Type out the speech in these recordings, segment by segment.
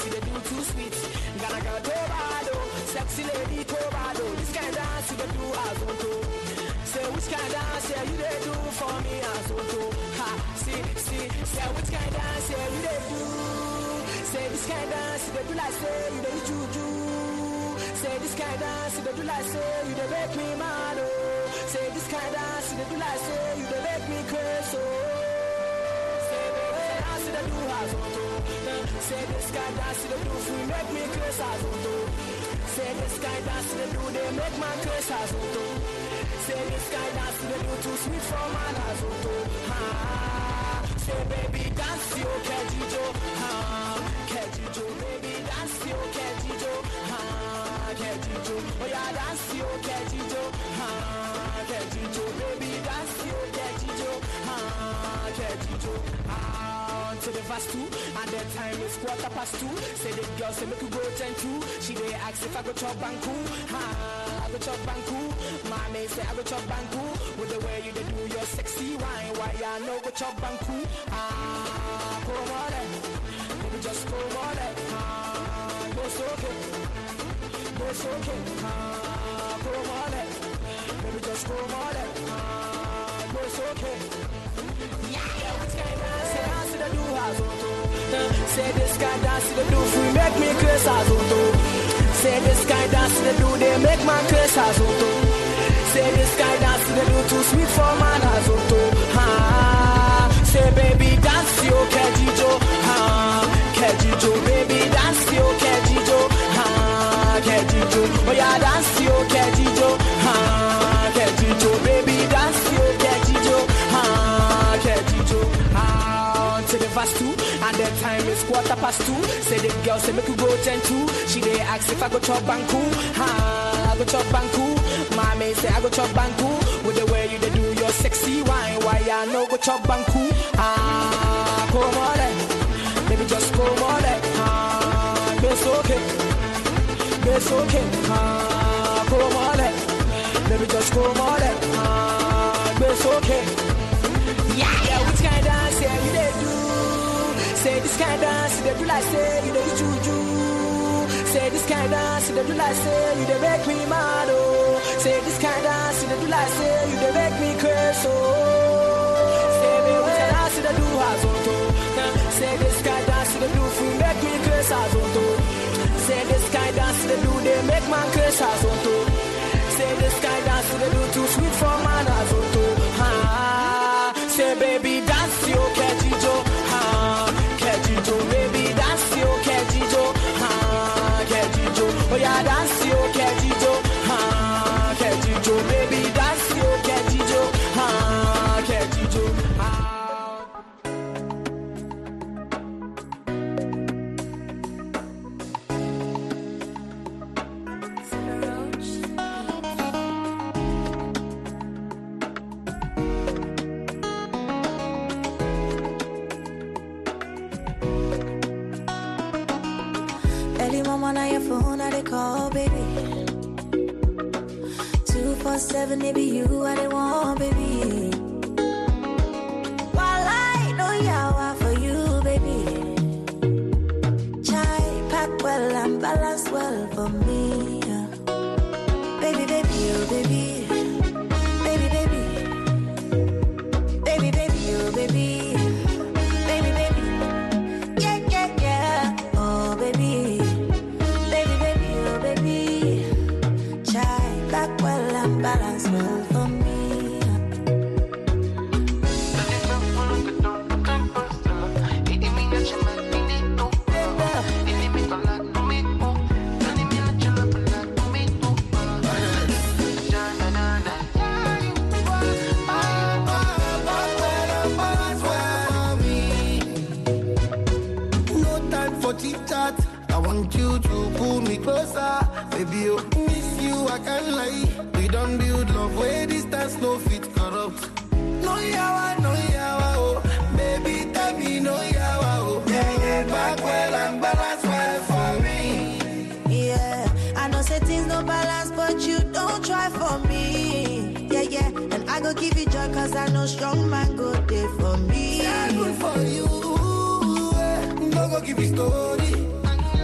dance, you they do too sweet. Gonna go Tobado, sexy lady Tobado. This kind of dance, you they do as on to. Say which kind of dance, yeah, you they do for me as on to. Ha, see, say which kind of dance, yeah, you they do. Say this kind of dance, you they do like say, you they juju. Say this kind of dance, you they do like say, you they make me mad, oh. Say this kind of dance, you they do like say, you they make me crazy, oh. Say baby, dance, you they do as on to. Say this kind of dance, you they do for make me crazy as on to. Say this kind of dance, you they do, they make my crazy as on to. Say this kind of dance, you they do too sweet for man as on to. Say baby, dance, you Kejijo, Kejijo, baby, dance, you Kejijo, Kejijo, oh yeah, dance, you Kejijo, Kejijo, baby, dance, you Kejijo, Kejijo. To the verse 2, and the time is 2:15. Say the girl say make you go 10-2. She dey ask if I go chop banku, I go chop banku. Mommy say I go chop banku. With the way you dey do your sexy wine, why I no go chop banku? Come on then, baby just come on then. Go so okay, come on then, baby just come on then. Go so okay. Yeah, what's kind of dance to the do as on to? Say this kind of dance to the do free make me curse as on to. Say this kind of dance to the do they make my curse as on to. Say this kind of dance to the do too sweet for man as on to. Say baby dance yo Kejijo, Kejijo, baby dance yo Kejijo, Kejijo, oh yeah dance yo Kejijo, Kejijo, baby dance yo Kejijo, Kejijo. To the verse 2, and the time is 2:15. Say the girl say make you go 10-2. She dey ask if I go chop banku, I go chop banku. Mommy say I go chop banku. With the way you dey do your sexy wine, why I no go chop banku? Come on then, baby just come on then. It's okay, it's okay. Come on then, baby just come on then. It's okay. Yeah, which kind of dance yeah, you they do? Say this kind of dance, they do like say, you they juju. Say this kind of dance, they do like say, you they make me mad, oh. Say this kind of dance, they do like say, you they make me crazy, oh. Say me what you dance, they do as on to. Say this kind of dance, they do for make me crazy as on to. Say this kind of dance, they do, they make man crazy as on to. Say this kind of dance, they do too sweet for man as on to. Say baby dance yo Kejijo, Kejijo, baby dance yo Kejijo, Kejijo, oh yeah dance yo Kejijo, Kejijo, baby dance yo Kejijo, Kejijo. Mama, now your phone, I they call, baby. 247, it be you, I they want, baby. While I know yawa for you, baby. Chai, pack well and balance well for me. Baby, baby, oh, baby. Baby, baby. Baby, baby, oh, baby. Baby, baby. Yeah, yeah, yeah. Oh, baby. Balance well for me. No time for chit chat. I want you to pull me closer, baby. Oh, miss you, I can't lie. We don't build love where distance no fit corrupt. No yawa, oh. Baby, tell me no yawa, oh. Yeah, back well and balance well for me. Yeah, I know say things no balance, but you don't try for me. Yeah, and I go give you joy, cause I know strong man go there for me. Yeah, good for you. No go give you story.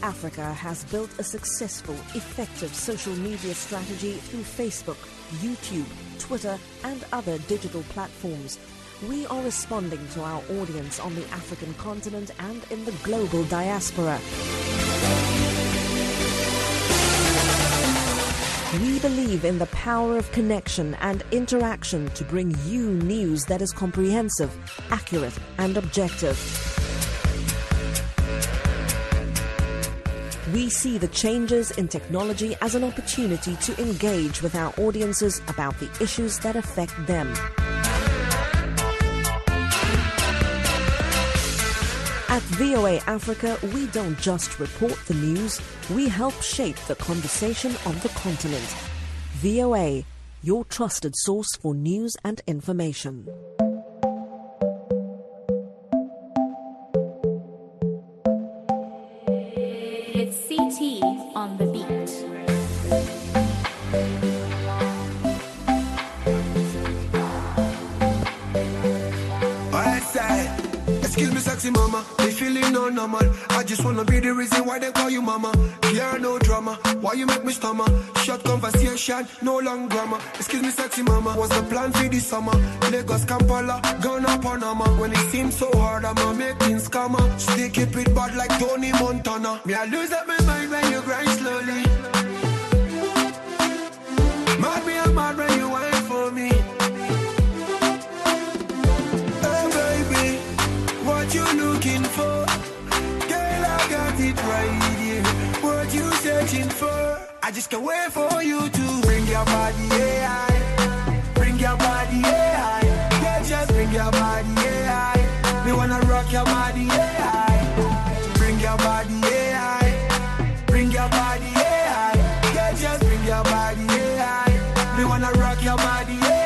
Africa has built a successful, effective social media strategy through Facebook, YouTube, Twitter, and other digital platforms. We are responding to our audience on the African continent and in the global diaspora. We believe in the power of connection and interaction to bring you news that is comprehensive, accurate, and objective. We see the changes in technology as an opportunity to engage with our audiences about the issues that affect them. At VOA Africa, we don't just report the news, we help shape the conversation on the continent. VOA, your trusted source for news and information. It's CT on the beat. Excuse me, sexy mama, they feeling no normal. I just wanna be the reason why they call you mama. Yeah, no drama, why you make me stammer? Short conversation, no long grammar. Excuse me, sexy mama, what's the plan for this summer? Lagos, Kampala, Ghana, Panama. When it seems so hard, I'ma make things calmer. Still keep it bad like Tony Montana. Me, I lose up my mind when you grind slowly. Mad me, I'm mad when you whine for me. What you looking for? Girl, I got it right here. What you searching for? I just can't wait for you to bring your body, yeah. Bring your body, yeah. Yeah, just bring your body, yeah. Me wanna rock your body, yeah. Bring your body, yeah. Bring your body, yeah. Yeah, just bring your body, yeah. Me wanna rock your body, yeah.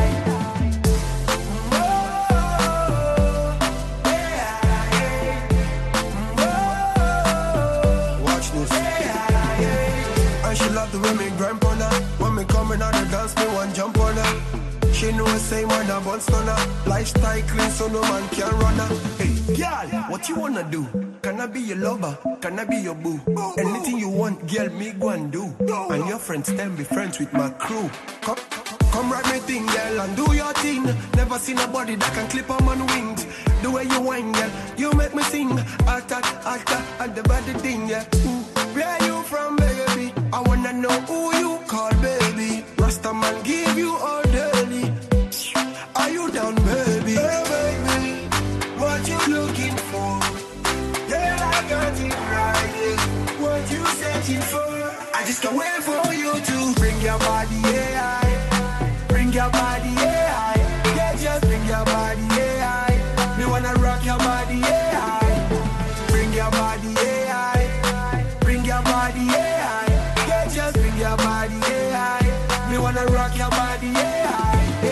She love the way me grind on her. When me coming on the dance, me one jump on her. She know the same man a bun stunner. Lifestyle clean so no man can run her. Hey, girl, what you wanna do? Can I be your lover? Can I be your boo? Anything you want, girl, me go and do. And your friends then be friends with my crew. Come ride me thing, girl, and do your thing. Never seen a body that can clip on man wings. The way you whine, girl, you make me sing. Alta, and the body thing, yeah. Where you from, baby? I wanna know who you call, baby. Rasta man give you all daily. Are you down, baby? Hey, baby, what you looking for? Yeah, I got it right here. What you searching for? I just can't wait for you to bring your body, yeah. Bring your body, yeah. Yeah, just bring your body, yeah. Me wanna rock your body, yeah. Bring your body, yeah. Bring your body, yeah. Yeah, just bring your body, yeah. Me wanna rock your body, yeah.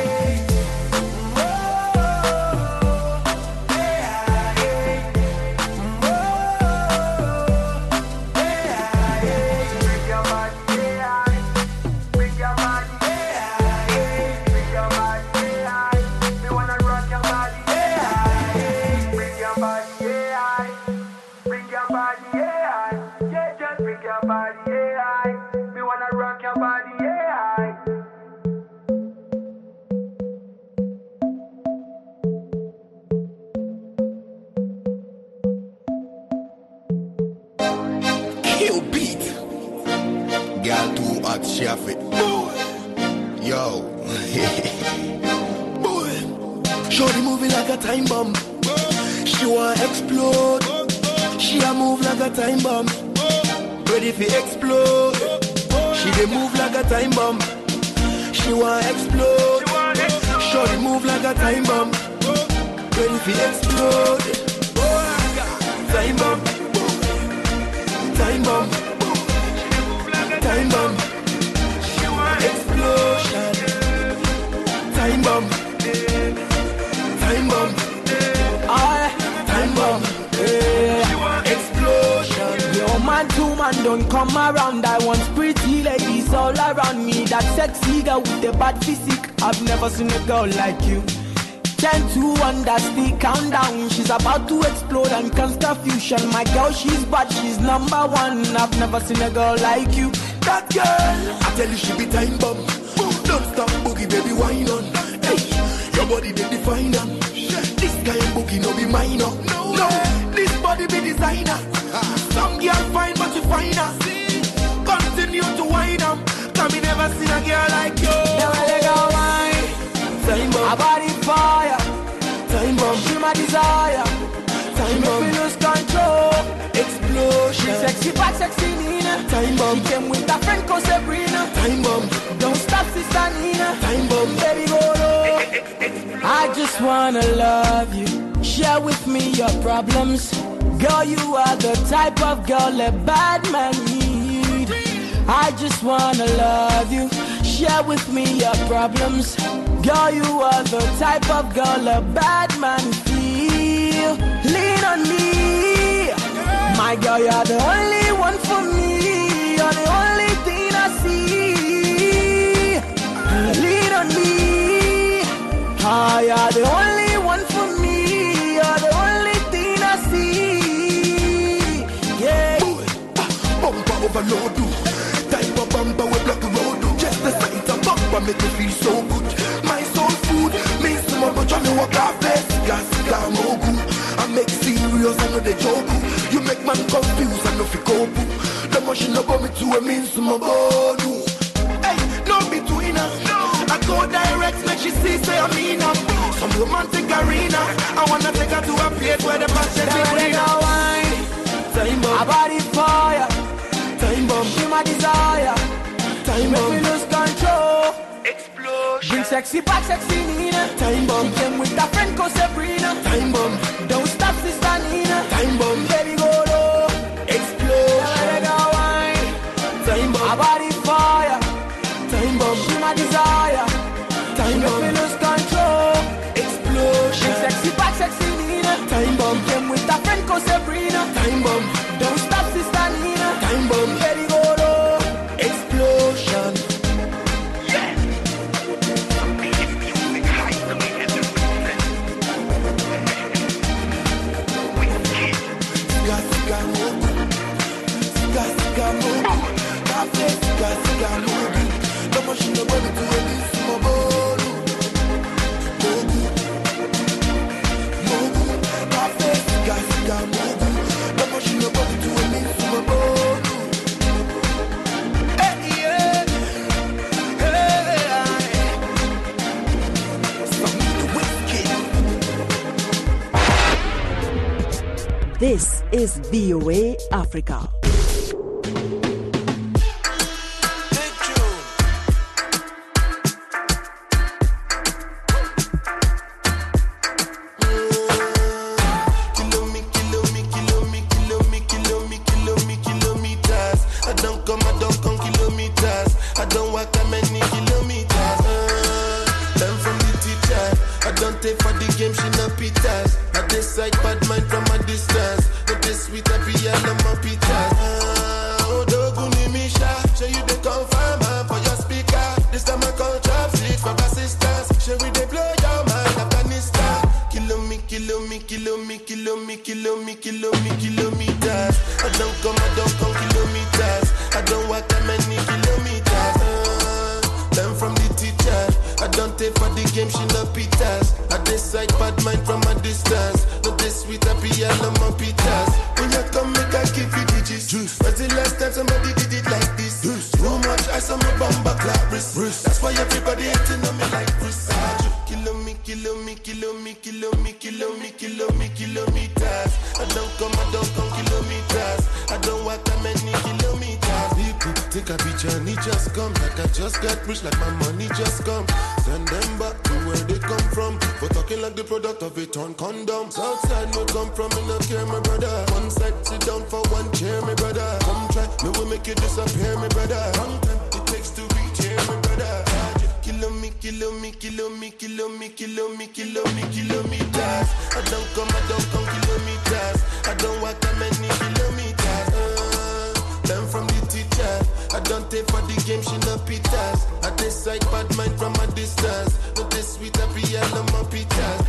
Yo, shorty moving like a time bomb. She wanna explode. She a move like a time bomb. Ready for explode. She dey move like a time bomb. She wanna explode. Shorty move like a time bomb. Ready for explode. Time bomb. Time bomb. Time bomb. Explosion. Time bomb. Time bomb. Time bomb. Explosion. Yo, man, two man don't come around. I want pretty ladies all around me. That sexy girl with the bad physique. I've never seen a girl like you. 10 to 1, that's the countdown. She's about to explode and cause confusion. My girl, she's bad, she's number one. I've never seen a girl like you. That girl, I tell you she be time bomb. Don't stop boogie, baby, wine on. Hey, your body they define them. This guy boogie no be minor. No, this body be designer. Some girl fine but you finer. Continue to wine up. Cause me never seen a girl like you. Never let go wine. Time bomb. A body fire. Time bomb. She my desire. Time Make bomb. me lose control. Explosion. She sexy back, sexy Nina. Time bomb. She came with a friend called Sabrina. Time bomb. Don't stop, sister Nina. Time bomb. Baby, go low. I just wanna love you. Share with me your problems. Girl, you are the type of girl a bad man need. I just wanna love you. Share with me your problems. Girl, you are the type of girl a bad man feel. Lean on me. My girl, you're the only one for me. You're the only thing I see. Lean on me. Ah, you're the only one for me. You're the only thing I see. Yeah. Bumper overload you. Type of bumper we block the road. Just the sight of bumper make me feel so good. My soul food means to my butcher me walk off best. Gas, mogu. I make serious, I know they joke. You make man confused, I know fi cope. The machine about me to a means to my body. Hey, no between us. I go direct, make she see say I'm in up. Some romantic arena. I wanna take her to a place where the passion is green. Time bomb. A body fire. Time bomb. She my desire. Time Make me bomb. lose control. Explosion. Bring sexy back, sexy Nina. Time bomb. She came with a friend called Sabrina. Time bomb. Don't stop, sister Nina. Time bomb. Baby, go low. Explosion. Time A bomb. body fire. Time bomb. She my desire. Time Make me bomb. lose control. Bring Explosion. sexy back, sexy Nina. Time bomb. She came with a friend called Sabrina. Time bomb. Don't stop, sister Nina. Time bomb. Baby, go low. Explosion. This is VOA Africa. Kilometers. I don't come kilometers. I don't walk that many kilometers. Learn from the teacher. I don't take for the game, she no pitas. I decide bad mind from a distance. Not this sweet, I be all on my pitas. When you come, make I give you digits. When's the last time somebody did it like this? Too much ice on my bumper clap wrist. That's why everybody hating on me like Chris. Kilometers. I don't come kilometers. I don't walk that many kilometers. People think I be journey just come. Like I just got rich, like my money just come. Send them back to where they come from. For talking like the product of a torn condom. Southside no come from, me no care, my brother. One side, sit down for one chair, my brother. Come try, me will make you disappear, my brother. Long time it takes to reach here, my brother. Kilometers. I don't come kilometers. I don't walk that many kilometers. Learn from the teacher. I don't take for the game, she no pitas. I decide bad mind from a distance. No this sweet, I be all of my pitas.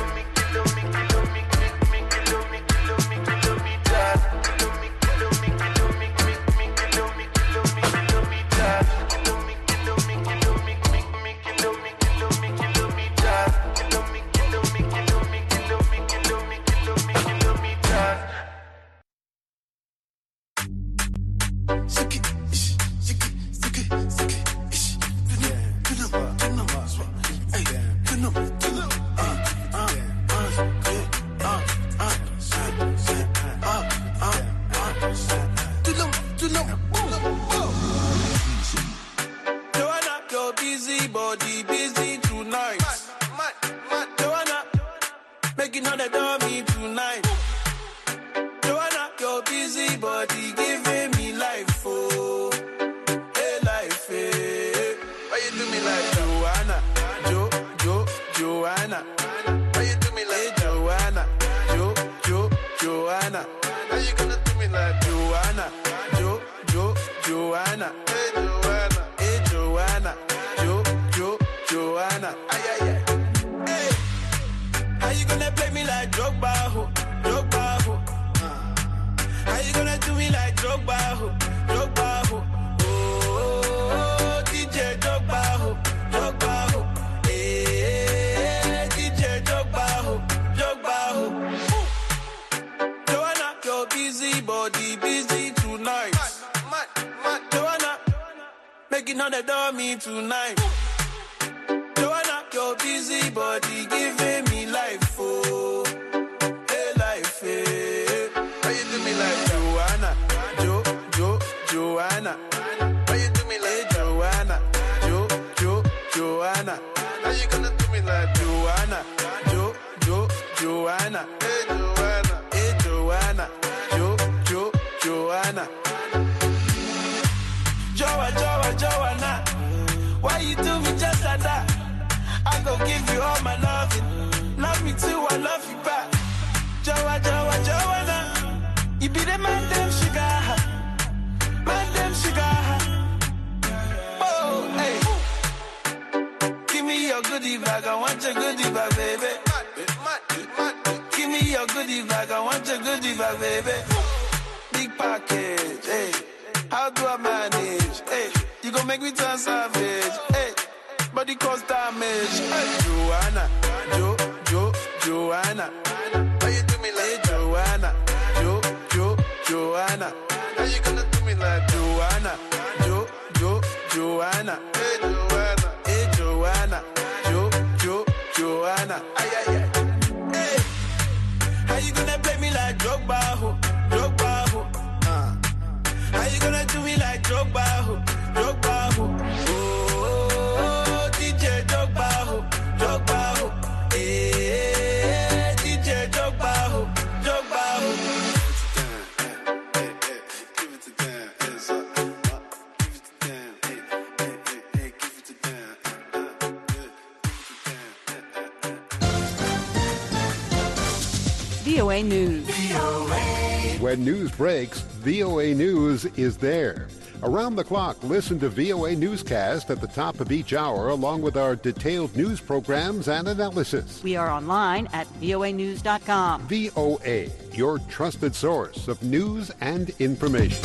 VOA News. When news breaks, VOA News is there. Around the clock, listen to VOA Newscast at the top of each hour, along with our detailed news programs and analysis. We are online at voanews.com. VOA, your trusted source of news and information.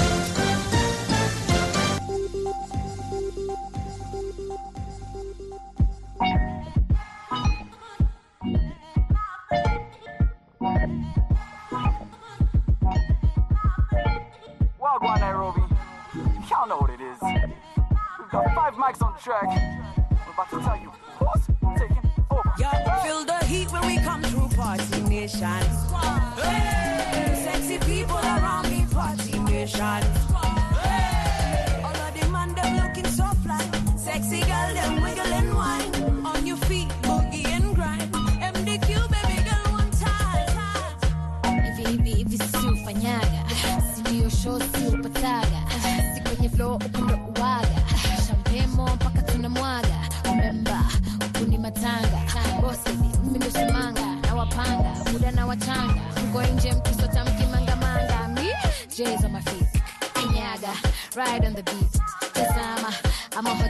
Wagwan Nairobi, y'all know what it is. We've got 5 mics on the track. We're about to tell you who's taking over. Y'all feel the heat when we come through Party Nation. Hey! Sexy people around me, Party Nation. Hey! All of them man, them looking so fly. Sexy girl, them wiggle and wine. On your feet, boogie and grind. MDQ, baby girl, one time. Hivi si ufanyaga, si ndio show si upataga, si kwenye flow upendo uwaga, shampemo mpaka tunamwaga, remember ukuni matanga, bosi mimi ndo simanga, na wapanga, muda na wachanga, mko nje mkisota mkimanga manga, me, J's on my feet, kanyaga, ride on the beat.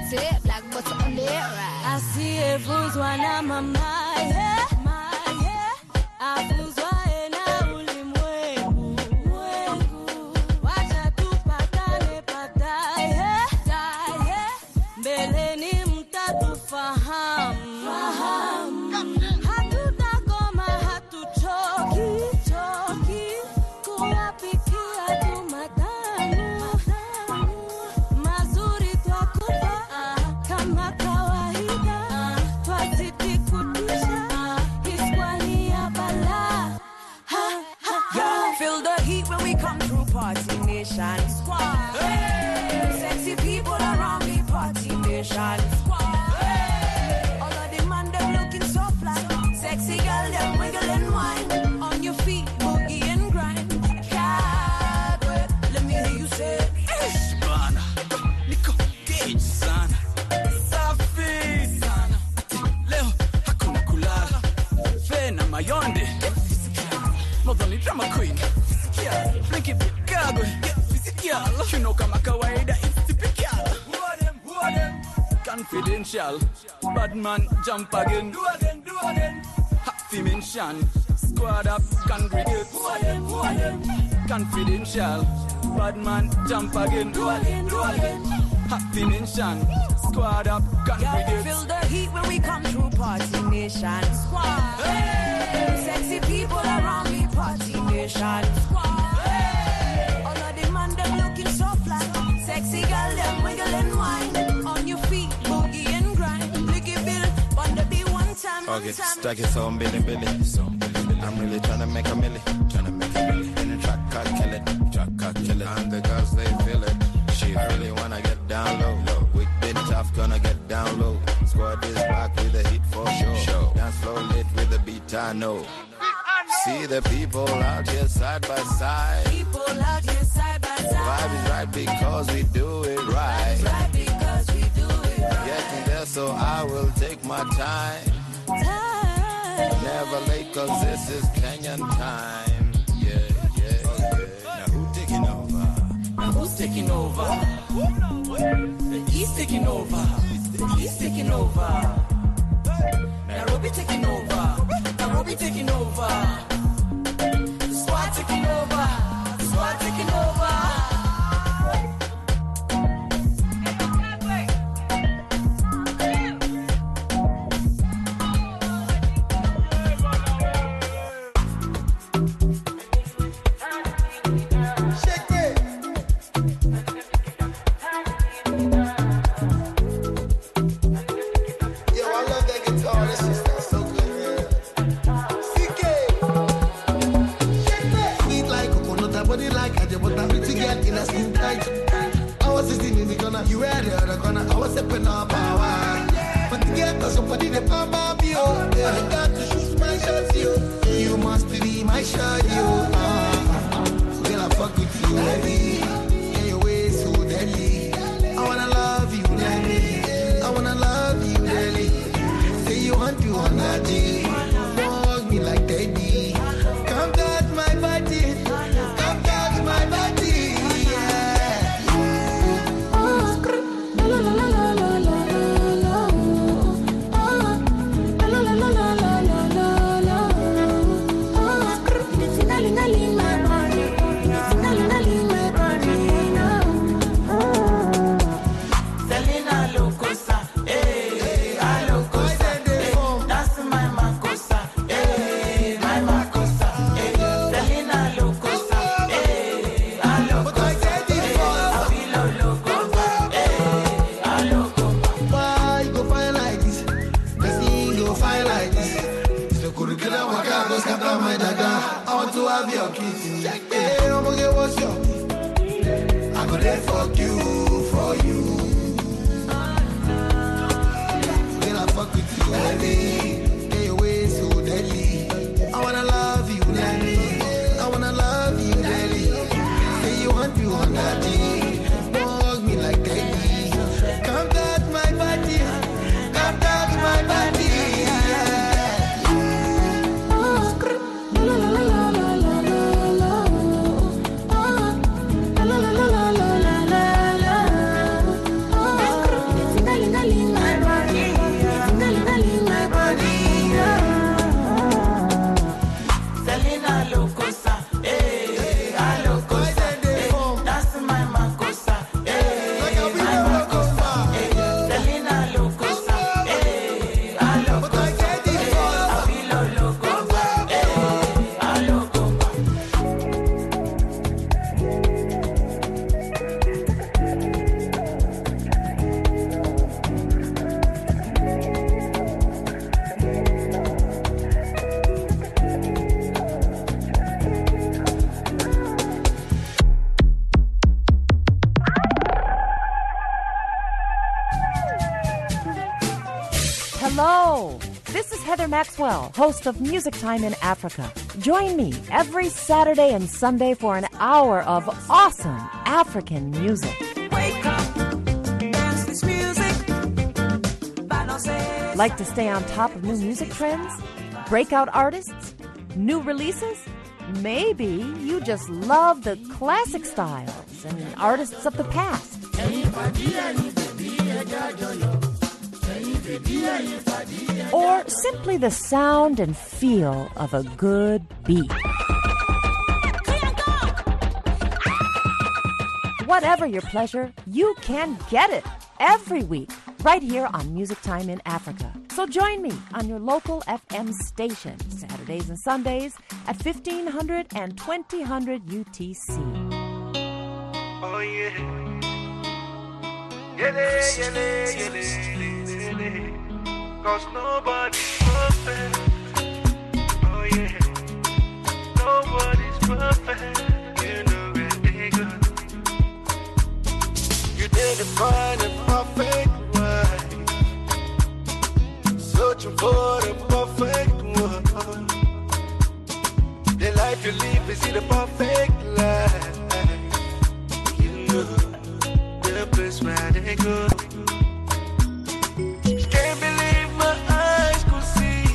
tip, black butter on the right. Asiyevunzwa na mamaye, avunzwa na ulimwengu. Wacha tupatane pataye, mbeleni mtatufahamu. Hatutakoma, hatuchoki, kuwapikia tu matamu. Mazuri twakupa kama kawaida, twazidi kutisha, Kiswahili ya bala. Yeah, feel the heat when we come through Party Nation Squad. Hey. Sexy people around me, Party Nation Squad. Hey. All of the man them looking so fly. Sexy girl them wiggle and wine. On your feet, boogie and grind. Can't wait, let me hear you say ish bana, niko gauge sana, safi sana. Leo hakuna kulala, fena mayonde. Modoni drama queen, yeah, flinky gago, physical. You know kama kawaida, it's typical. Who are them? Confidential, bad man jump again. Do again. Happy mention, squad up, congregate. Who are them? Confidential, bad man jump again. Do again. Happy mention, squad up, congregate. Yeah, feel the heat when we come through Party Nation Squad. Hey. Sexy people around me, Party Nation Squad. Hey. All of the man them looking so fly. Sexy girl them wiggle and wine. On your feet, boogie and grind. Blicky bill, on the beat one time. Okay, stack it so Billy. I'm really trying to make a milli. In the track, cut, kill it. And the girls, they feel it. She really wanna get down low. Wick bit tough, gonna get down low. Squad is back with the heat for sure. Dance floor lit with the beat, I know. See the people out here side by side. Vibe is right because we do it right. Getting there, so I will take my time. Never late, cause this is Kenyan time. Yeah. Now who's taking over? Who's taking over? He's taking over. He's taking over. Nairobi taking over. Nairobi taking over. The squad taking over. The squad taking over. You were the other corner, I was stepping up power. But to get to somebody, the papa be oh. I got to shoot my shots, you must be my shot, you. Girl, I fuck with you, baby. And your way so deadly. I wanna love you, daddy. I wanna love you, daddy. Say you want to on that day. Fuck me like daddy. Come touch my body. Come touch my body. I want to have your kiss. Hey, I'm gonna get what's up. I'm gonna fuck you for you. Then I fuck with you, baby. Get your way so deadly. I wanna love you, daddy. I wanna love you, daddy. Say you want you on that day. Hug me like daddy. Come touch my body. Come touch my body. La la la la la la la la la la la la. Hello! This is Heather Maxwell, host of Music Time in Africa. Join me every Saturday and Sunday for an hour of awesome African music. Wake up, dance this music. Like to stay on top of new music trends? Breakout artists? New releases? Maybe you just love the classic styles and artists of the past. Or simply the sound and feel of a good beat. Whatever your pleasure, you can get it every week right here on Music Time in Africa. So join me on your local FM station, Saturdays and Sundays at 1500 and 2000 UTC. Oh yeah. Yeah. 'Cause nobody's perfect. Oh yeah. Nobody's perfect. You know where they go. You didn't find a perfect wife, searching for the perfect one. The life you live is the perfect life. You know the place where they go. Can't believe my eyes could see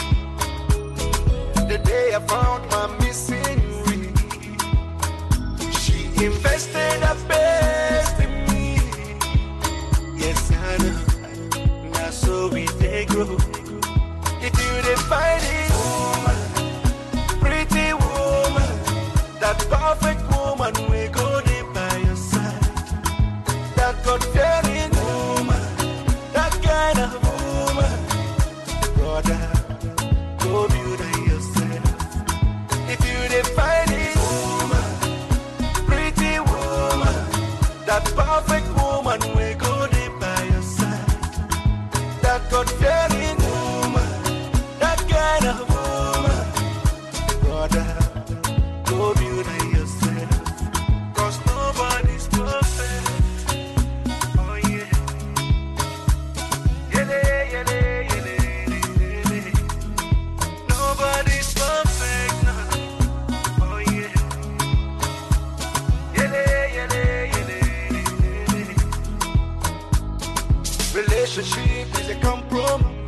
the day I found my missing ring. She invested her best in me. Yes, I know. Now so we they grow. If you did find it, woman, pretty woman, that perfect woman, we go there by your side. That God-fearing woman, that kind of woman, brother, go build her yourself. If you did find it, woman, pretty woman, that perfect woman, we go there by your side. That God-fearing woman, that kind of woman, brother, go build her yourself. 'Cause nobody's perfect. Oh yeah. Nobody's perfect now. Oh yeah. Relationship is a compromise.